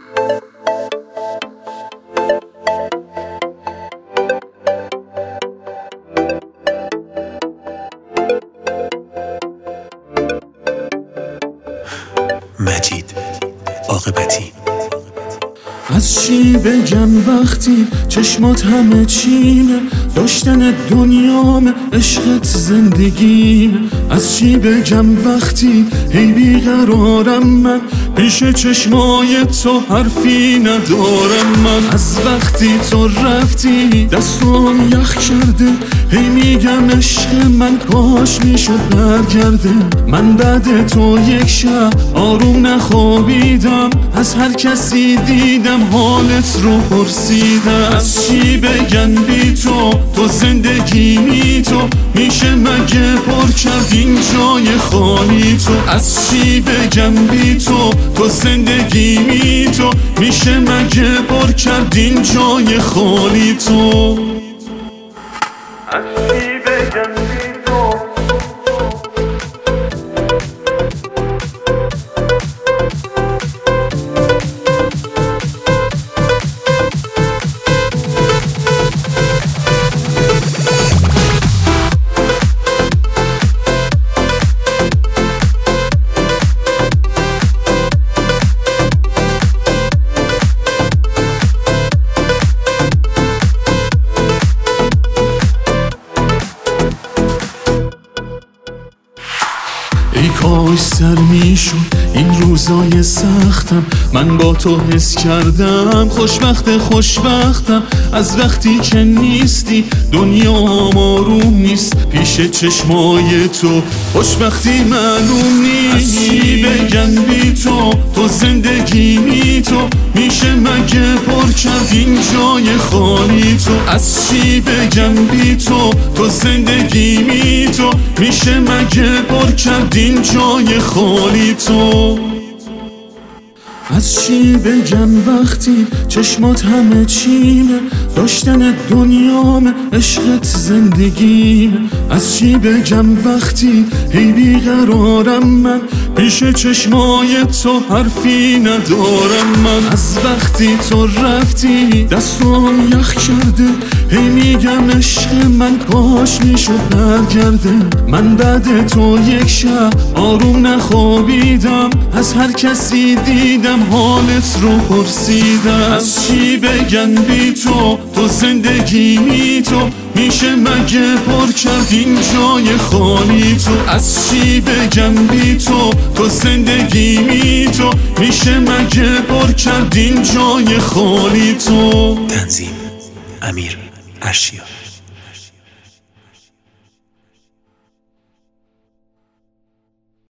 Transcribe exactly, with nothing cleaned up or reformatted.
مجید عاقبتی. از چی بگم وقتی چشمات همه چیمه، داشتن دنیام عشقت زندگیمه. از چی بگم وقتی هی بیقرارم من، پیش چشمای تو حرفی ندارم من. از وقتی تو رفتی دستام یخ کرده، هی میگم عشق من کاش میشد برگرده. من بعد تو یک شب آروم نخوابیدم، از هر کسی دیدم حالت رو پرسیدم. از چی بگن بی تو تو زندگی می تو، میشه مگه پر کرد این جای خالی تو. از چی بگم بی تو تو زندگی می تو، میشه مگه پر کرد این جای خالی تو. از چی بگم بی تو ای کاش سر میشد این روزای سختم، من با تو حس کردم خوشبخت خوشبختم. از وقتی که نیستی دنیام آروم نیست، پیش چشمای تو خوشبختی معلوم نیست. از چی بگم بی تو تو زندگی می تو، میشه مگه پر کرد این جای خالی تو. از چی بگم بی تو تو زندگی می تو، میشه مگه پر کرد این جای خالی تو. از چی بگم وقتی چشمات همه چیمه، داشتن دنیام عشقت زندگیمه. از چی بگم وقتی هی بیقرارم من، پیش چشمای تو حرفی ندارم من. از وقتی تو رفتی دستام یخ کرده، هی میگم عشق من کاش میشد برگرده. من بعد تو یک شب آروم نخوابیدم، از هر کسی دیدم حالت رو پرسیدم. از چی بگن بی تو تو زندگی می تو، میشه مگه پر کرد این جای خالی تو. از چی بگم بی تو تو زندگی می تو، میشه مگه پر کرد این جای خالی تو. تنظیم امیر ارشیا.